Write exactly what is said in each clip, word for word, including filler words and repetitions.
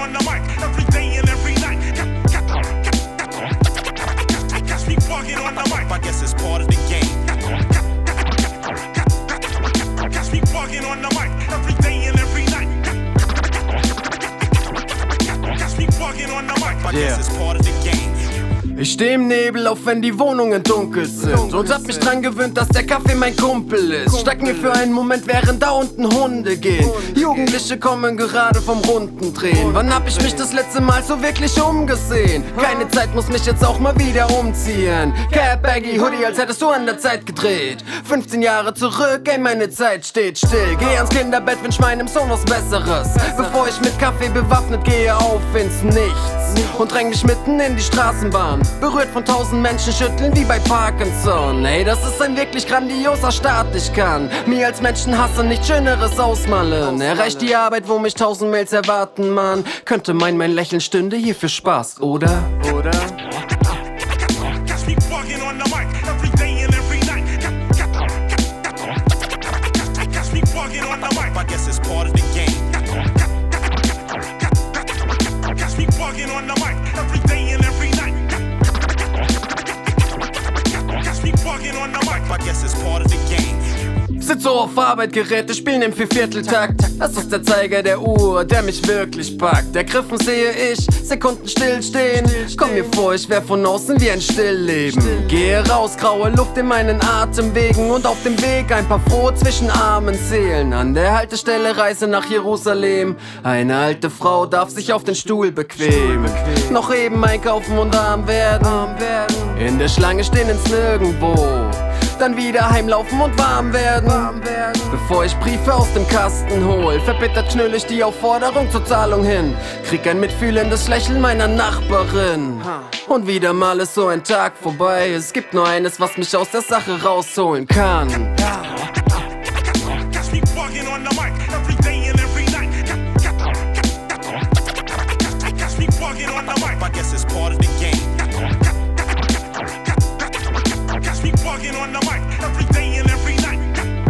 on the mic every day and every night. Catch me bugging on the mic. I guess it's part of the game. Catch me bugging on the mic every day and every night. Catch me bugging on the mic. I guess it's part of the game. Ich steh im Nebel, auch wenn die Wohnungen dunkel sind, und hab mich dran gewöhnt, dass der Kaffee mein Kumpel ist. Steig mir für einen Moment, während da unten Hunde gehen. Jugendliche kommen gerade vom Rundendrehen. Wann hab ich mich das letzte Mal so wirklich umgesehen? Keine Zeit, muss mich jetzt auch mal wieder umziehen. Cap, Baggy, Hoodie, als hättest du an der Zeit gedreht. fünfzehn Jahre zurück, ey, meine Zeit steht still. Geh ans Kinderbett, wünsch meinem Sohn was Besseres, bevor ich mit Kaffee bewaffnet gehe auf ins Nichts und dräng mich mitten in die Straßenbahn. Berührt von tausend Menschen, schütteln wie bei Parkinson. Ey, das ist ein wirklich grandioser Start. Ich kann mir als Menschenhasser nichts Schöneres ausmalen. Erreicht die Arbeit, wo mich tausend Mails erwarten, man. Könnte meinen, mein Lächeln stünde hier für Spaß, oder? Oder? I guess it's part of the game. Catch me bugging on the mic every day and every night. Catch me bugging on the mic. I guess it's part of the game. Sitz so auf Arbeit, Geräte spielen im Viervierteltakt. Das ist der Zeiger der Uhr, der mich wirklich packt. Ergriffen sehe ich Sekunden stillstehen. Komm mir vor, ich wär von außen wie ein Stillleben. Gehe raus, graue Luft in meinen Atemwegen und auf dem Weg ein paar frohe zwischen armen Seelen. An der Haltestelle Reise nach Jerusalem. Eine alte Frau darf sich auf den Stuhl bequemen. Noch eben einkaufen und arm werden. In der Schlange stehen ins Nirgendwo. Dann wieder heimlaufen und warm werden, bevor ich Briefe aus dem Kasten hol. Verbittert knüll ich die Aufforderung zur Zahlung hin. Krieg ein mitfühlendes Lächeln meiner Nachbarin. Und wieder mal ist so ein Tag vorbei. Es gibt nur eines, was mich aus der Sache rausholen kann. Catch me bugging on the mic every day and every night. Catch me bugging on the mic. I guess it's part of the game. Catch me bugging on the mic every day and every night.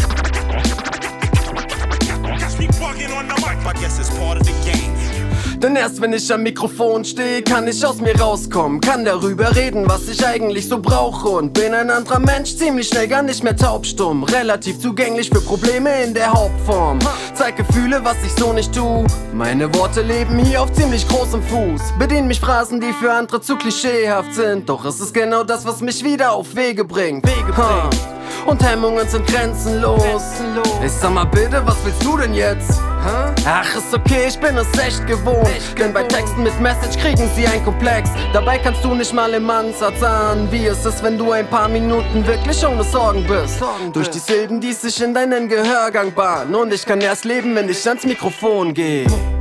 Catch me bugging on the mic. I guess it's part of the game. Denn erst wenn ich am Mikrofon stehe, kann ich aus mir rauskommen. Kann darüber reden, was ich eigentlich so brauche. Und bin ein anderer Mensch, ziemlich schnell gar nicht mehr taubstumm. Relativ zugänglich für Probleme in der Hauptform. Zeig Gefühle, was ich so nicht tu. Meine Worte leben hier auf ziemlich großem Fuß. Bedien mich Phrasen, die für andere zu klischeehaft sind. Doch es ist genau das, was mich wieder auf Wege bringt. Wege bringt. Und Hemmungen sind grenzenlos. Ich sag mal bitte, was willst du denn jetzt? Ach, ist okay, ich bin es echt gewohnt. Denn bei Texten mit Message kriegen sie ein Komplex. Dabei kannst du nicht mal im Ansatz ahnen, wie es ist, wenn du ein paar Minuten wirklich ohne Sorgen bist. Durch die Silben, die sich in deinen Gehörgang bahnen. Und ich kann erst leben, wenn ich ans Mikrofon gehe.